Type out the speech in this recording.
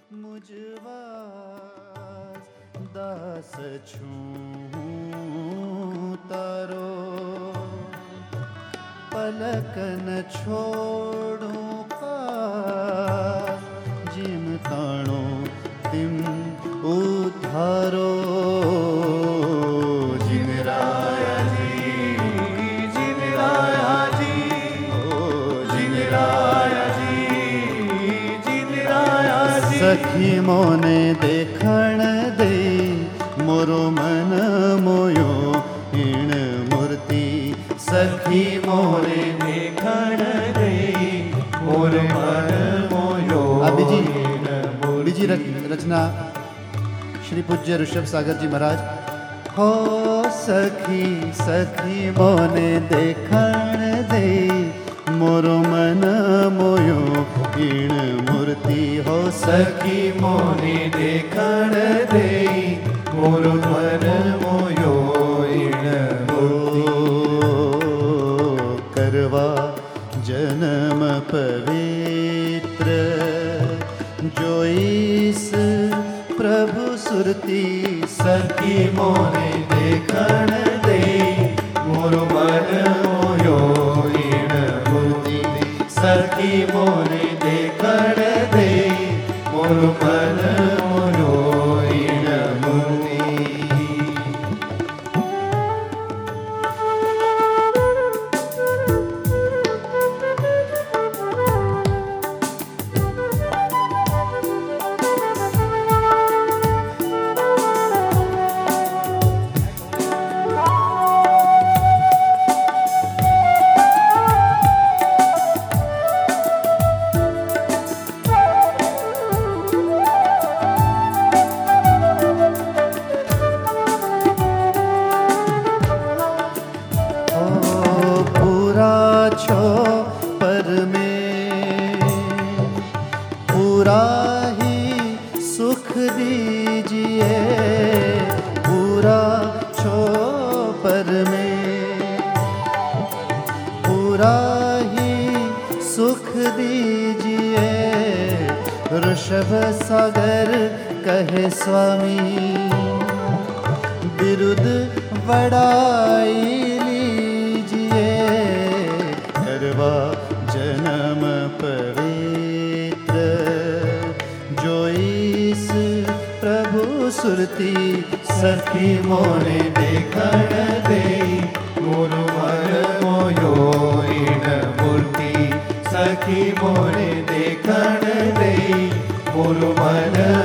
मुझवास दास छूं तारो, पलक न छोड़ूं पास, जिम ताणो तिम उधारो। जिन राया जी, जिन राया जी, जिन राया जी, जिन राया जी। सखी मोने देखण दे, मोरो मन मोयो इन मूर्ति। सखी मोरे देखण दे, मोरो मन मोयो। बीजी रचना श्री पूज्य ऋषभ सागर जी महाराज। हो सखी सखी मोने देखण दे, मोरो मन मोयो इन मूर्ति। हो सखी मोने देखण दे, मोरो मन मोयो इन मूर्ति। करवा जन्म पवित्र, जोईस प्रभु सुरती। सखी मोने देखण दे, मोरो मन मोयो इन मूर्ति। सखी मोने देखण दे, मोरो मन मोयो इन मूर्ति। पूरा ही सुख दीजिए, पूरा छोपर में पूरा ही सुख दीजिए। ऋषभ सागर कहे स्वामी, बिरुद बड़ाई लीजिए। करवा जन्म पवित्र, जोईस प्रभु सुरती। सखी मोने देखण दे, मोरो मन मोयो इन मूर्ति। सखी मोने देखण दे, मोरो मन